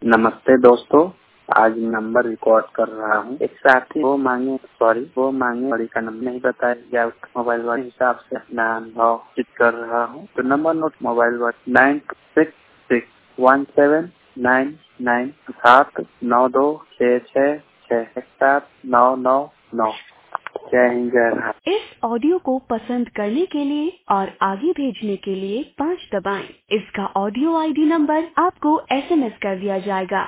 नमस्ते दोस्तों, आज नंबर रिकॉर्ड कर रहा हूँ। एक साथी वो मांगे बड़ी का नंबर नहीं बताया गया, मोबाइल वाले हिसाब से अपना अनुभव चित कर रहा हूँ। तो नंबर नोट मोबाइल वाले 96617926661799 जय हिंद जय भारत। इस ऑडियो को पसंद करने के लिए और आगे भेजने के लिए 5 दबाएं। इसका ऑडियो आईडी नंबर आपको SMS कर दिया जाएगा।